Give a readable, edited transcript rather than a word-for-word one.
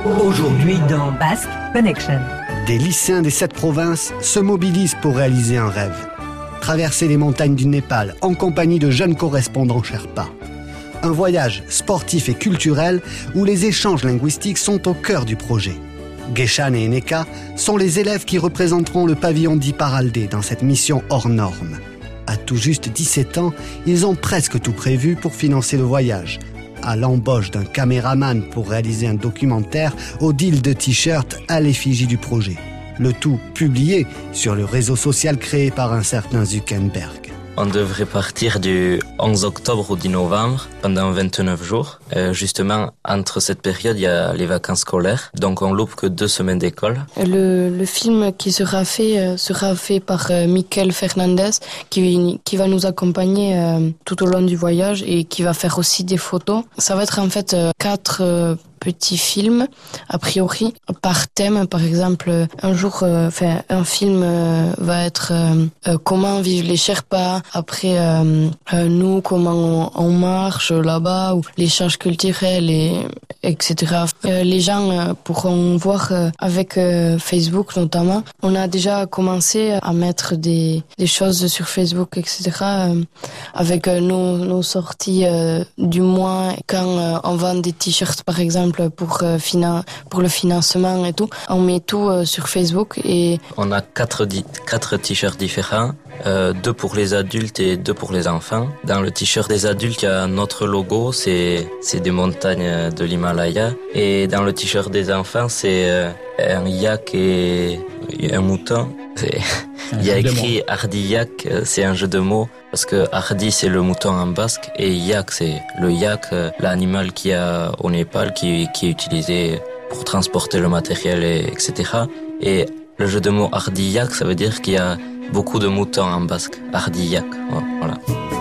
Aujourd'hui dans Basque Connection. Des lycéens des 7 provinces se mobilisent pour réaliser un rêve. Traverser les montagnes du Népal en compagnie de jeunes correspondants Sherpa. Un voyage sportif et culturel où les échanges linguistiques sont au cœur du projet. Geshan et Eneka sont les élèves qui représenteront le pavillon d'Iparaldé dans cette mission hors norme. À tout juste 17 ans, ils ont presque tout prévu pour financer le voyage. À l'embauche d'un caméraman pour réaliser un documentaire, au deal de t-shirts à l'effigie du projet. Le tout publié sur le réseau social créé par un certain Zuckerberg. On devrait partir du 11 octobre au 10 novembre pendant 29 jours. Justement, entre cette période, il y a les vacances scolaires. Donc, on loupe que 2 semaines d'école. Le film qui sera fait par Miquel Fernandez, qui va nous accompagner tout au long du voyage et qui va faire aussi des photos. Ça va être en fait 4 petits films, a priori, par thème. Par exemple, un jour, un film va être comment vivent les Sherpas, après nous, comment on marche là-bas, ou l'échange culturel, etc. Les gens pourront voir avec Facebook notamment. On a déjà commencé à mettre des choses sur Facebook, etc. Avec nos sorties du mois, quand on vend des t-shirts par exemple, pour le financement et tout. On met tout sur Facebook et... On a 4 t-shirts différents, 2 pour les adultes et 2 pour les enfants. Dans le t-shirt des adultes, il y a notre logo, c'est des montagnes de l'Himalaya. Et dans le t-shirt des enfants, c'est un yak et un mouton. Il y a écrit Hardi Yak, c'est un jeu de mots, parce que Hardi c'est le mouton en basque et Yak c'est le yak, l'animal qu'il y a au Népal qui est utilisé pour transporter le matériel, etc. Et le jeu de mots Hardi Yak, ça veut dire qu'il y a beaucoup de moutons en basque. Hardi Yak, voilà.